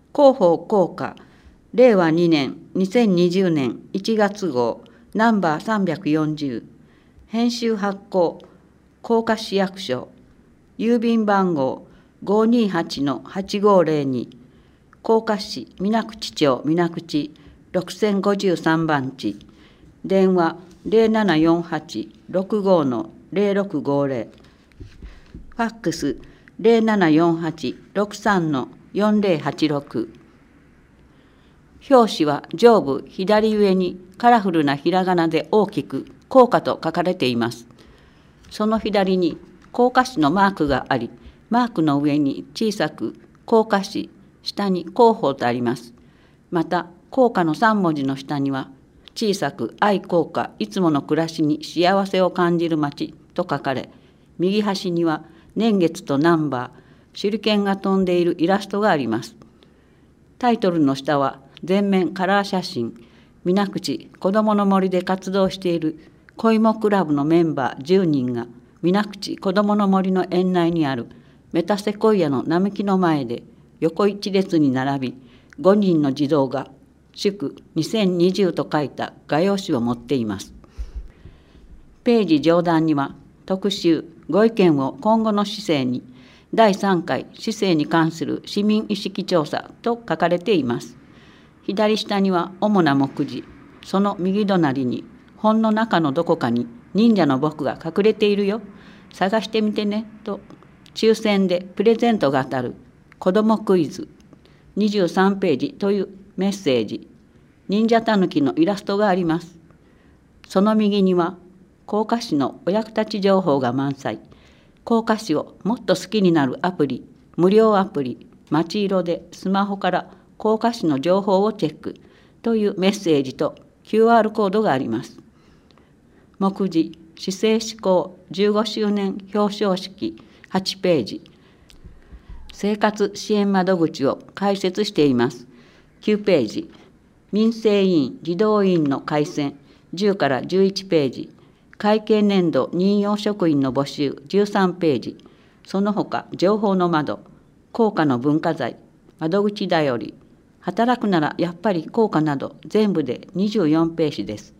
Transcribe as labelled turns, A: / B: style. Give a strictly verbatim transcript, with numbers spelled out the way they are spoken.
A: 広報効果、れいわにねんにせんにじゅうねんいちがつごう、ナンバーさんびゃくよんじゅう、編集発行、甲賀市役所、郵便番号 ごーにーはちのはちごーぜろに、甲賀市水口町水口ろくせんごじゅうさんばんち、電話ゼロななよんはち ろくごのゼロろくごぜろ、ファックスゼロななよんはち ろくさんのよんぜろはちろく。表紙は上部左上にカラフルなひらがなで大きく甲賀と書かれています。その左に甲賀市のマークがあり、マークの上に小さく甲賀市、下に広報とあります。また、甲賀のさんもじの下には小さく愛甲賀、いつもの暮らしに幸せを感じる街と書かれ、右端には年月とナンバー、手裏剣が飛んでいるイラストがあります。タイトルの下は全面カラー写真、水口こどもの森で活動している恋もクラブのメンバーじゅうにんが水口こどもの森の園内にあるメタセコイアの並木の前で横一列に並び、ごにんの児童が祝にせんにじゅうと書いた画用紙を持っています。ページ上段には特集ご意見を今後の市政にだいさんかい市政に関する市民意識調査と書かれています。左下には主な目次、その右隣に本の中のどこかに忍者の僕が隠れているよ、探してみてねと抽選でプレゼントが当たる子どもクイズにじゅうさんページというメッセージ、忍者たぬきのイラストがあります。その右には甲賀市のお役立ち情報が満載、甲賀市をもっと好きになるアプリ、無料アプリ、まちいろでスマホから甲賀市の情報をチェックというメッセージと キューアール コードがあります。目次、市政施行じゅうごしゅうねん表彰式はちページ、生活支援窓口を開設しています。きゅうページ、民生委員児童委員の改選じゅうからじゅういちページ、会計年度任用職員の募集じゅうさんページ、その他情報の窓、甲賀の文化財、窓口だより、働くならやっぱり甲賀など全部でにじゅうよんページです。